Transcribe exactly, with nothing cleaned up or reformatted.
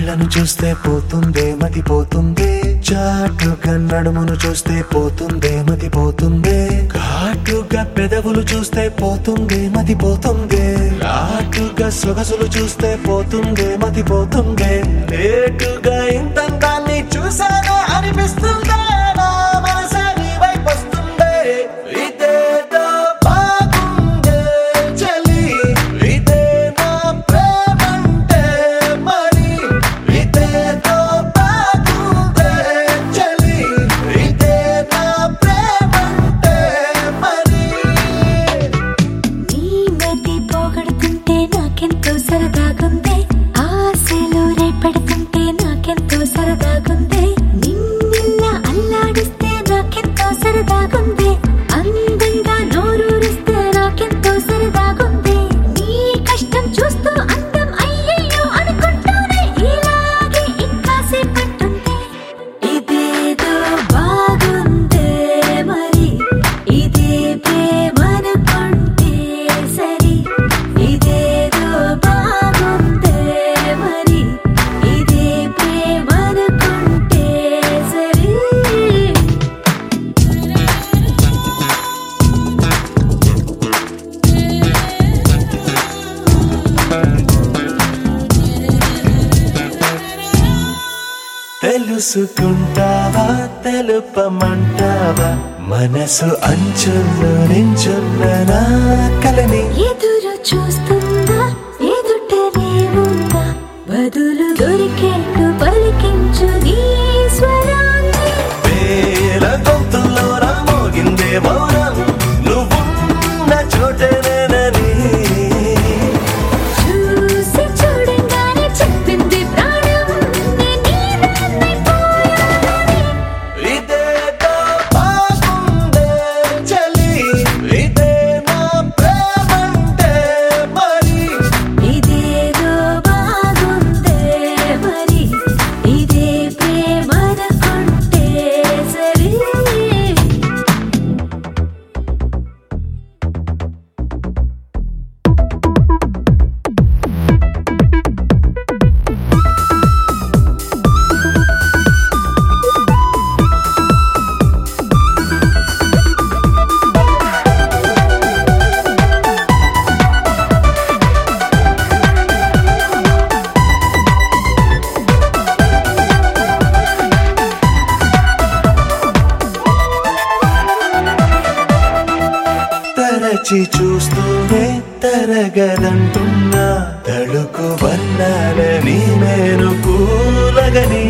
కళ్ళను చూస్తే పోతుందే మతి పోతుందే, చాటుగా నడుమును చూస్తే పోతుందే మతి పోతుందే, ఘాటుగా పెదవులు చూస్తే పోతుందే మతి పోతుందే, ఘాటుగా సొగసులు చూస్తే పోతుందే మతి పోతుందే, లేటుగా ఇంతంతాన్ని చూసానే అనిపిస్తుందే, నా మనసే నీ వైపు వస్తుందే. ఇదేదో బాగుందే చలి, ఇదే నా ప్రేమంటే మరి, ఇదేదో బాగుందే చలి, ఇదే నా ప్రేమంటే మరి. నీ మతి పోగొడుతుంటే నాకెంతో సరదాగుందే, ఆశలు రేపెడుతుంటే నాకెంతో సరదాగుందే, నిన్నెల్లా అల్లాడిస్తే నాకెంతో సరదాగుందే, అందంగా నోరూరిస్తే నాకెంతో సరదాగుందే, నీ కష్టం చూస్తూ అందం అయ్యయ్యో అనుకుంటూనే ఇలాగే ఇంకాసేపట్టుంటే. ఇదేదో బాగుందే మరి, ఇదే ప్రేమనుకుంటే సరి, ఇదేదో బాగుందే మరి, ఇదే ప్రేమనుకుంటే సరి. తెలుసుకుంటావా తెలుపమంటావా, మనసు అంచుల్లో నించున్న నా కలని. ఎదురు చూస్తుందా ఎదుటనే ఉందా, బదులు దొరికేట్టు పలికించు నీ స్వరాన్ని. వేల గొంతుల్లో మోగిందే మౌనం, నువ్వున్న చోటనేనని. చూసి చూడంగానే చెప్పింది ప్రాణం, నేను నీదాన్నైపోయానని. ఇదేదో బాగుందే చలి, ఇదే నా ప్రేమంటే మరి, ఇదేదో బాగుందే మరి, ఇదే ప్రేమనుకుంటే సరి. తరచి చూస్తూనే తరగదంటున్నా, తడుకు వన్నాలని నేను కూలగని.